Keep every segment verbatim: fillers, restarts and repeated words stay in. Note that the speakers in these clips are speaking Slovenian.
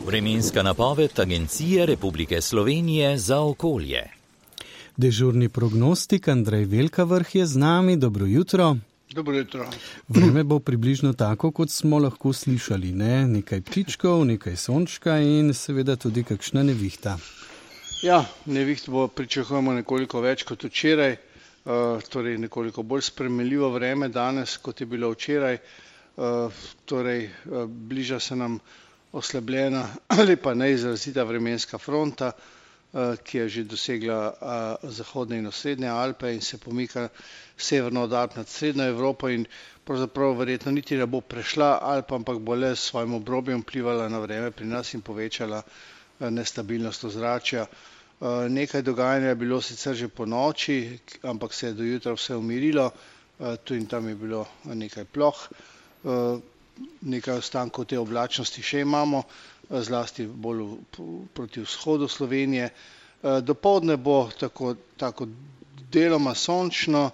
Vremenska napoved Agencije Republike Slovenije za okolje. Dežurni prognostik Andrej Velkavrh je z nami. Dobro jutro. Dobro jutro. Vreme bo približno tako, kot smo lahko slišali, ne? Nekaj ptičkov, nekaj sončka in seveda tudi kakšna nevihta. Ja, neviht bo pričakujemo nekoliko več kot včeraj, uh, torej nekoliko bolj spremenljivo vreme danes, kot je bilo včeraj. Uh, torej, uh, bliža se nam oslabljena ali pa neizrazita vremenska fronta, uh, ki je že dosegla uh, zahodne in osrednje Alpe in se pomika severno od Alp nad srednjo Evropo in pravzaprav verjetno niti ne bo prešla Alp, ampak bo le s svojim obrobjem vplivala na vreme pri nas in povečala uh, nestabilnost ozračja. Uh, nekaj dogajanja je bilo sicer že po noči, ampak se je do jutra vse umirilo, uh, tu in tam je bilo nekaj ploh. Uh, nekaj ostankov te oblačnosti še imamo, uh, zlasti bolj v, proti vzhodu Slovenije. Uh, dopoldne bo tako, tako deloma sončno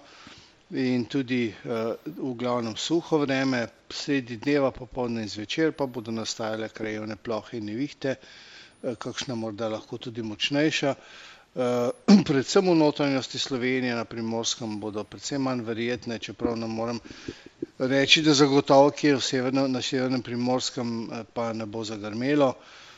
in tudi uh, v glavnem suho vreme, sredi dneva, popoldne in zvečer pa bodo nastajale krajevne plohe in nevihte, uh, kakšna morda lahko tudi močnejša. Uh, predvsem v notranjosti Slovenije, na Primorskem bodo predvsem manj verjetne, čeprav ne morem reči, da zagotovo kje v severno, na severnem Primorskem pa ne bo zagrmelo,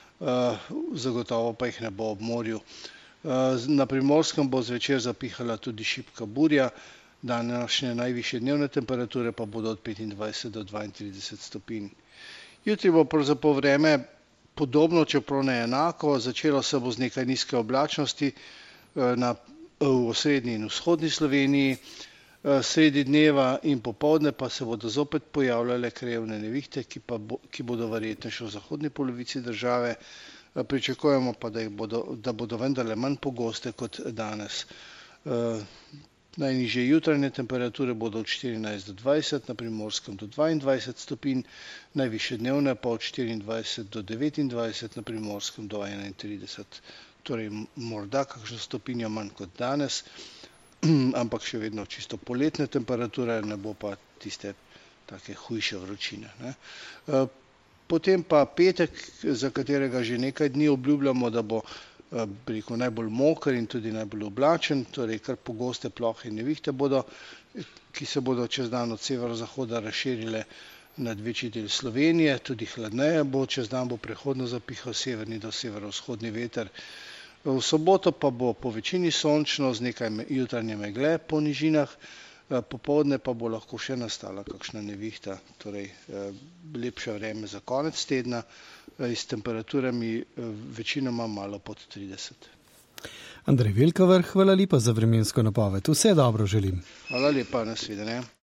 uh, zagotovo pa jih ne bo ob morju. Uh, na Primorskem bo zvečer zapihala tudi šibka burja, današnje najvišje dnevne temperature pa bodo od petindvajset do dvaintrideset stopinj. Jutri bo pravzaprav vreme podobno, čeprav ne enako, začelo se bo z nekaj nizke oblačnosti na, v osrednji in vzhodni Sloveniji, sredi dneva in popoldne pa se bodo zopet pojavljale krajevne nevihte, ki, pa bo, ki bodo verjetno še v zahodni polovici države. Pričakujemo pa, da, jih bodo, da bodo vendarle manj pogoste kot danes. Najnižje jutranje temperature bodo od štirinajst do dvajset, na Primorskem do dvaindvajset stopinj, najvišje dnevne pa od štiriindvajset do devetindvajset, na Primorskem do enaintrideset. Torej morda kakšno stopinjo manj kot danes, ampak še vedno čisto poletne temperature, ne bo pa tiste take hujše vročine, ne. Potem pa petek, za katerega že nekaj dni obljubljamo, da bo rekel, najbolj moker in tudi najbolj oblačen, torej kar pogoste plohe in nevihte bodo, ki se bodo čez dan od severozahoda razširile nad večji del Slovenije, tudi hladneje bo, čez dan bo prehodno zapihal severni do severovzhodni veter. V soboto pa bo po večini sončno z nekaj jutranje megle po nižinah, popoldne pa bo lahko še nastala kakšna nevihta, torej lepše vreme za konec tedna, s temperaturami večinoma malo pod trideset. Andrej Velkavrh, hvala lepa za vremensko napoved. Vse dobro želim. Hvala lepa, nasvidenje.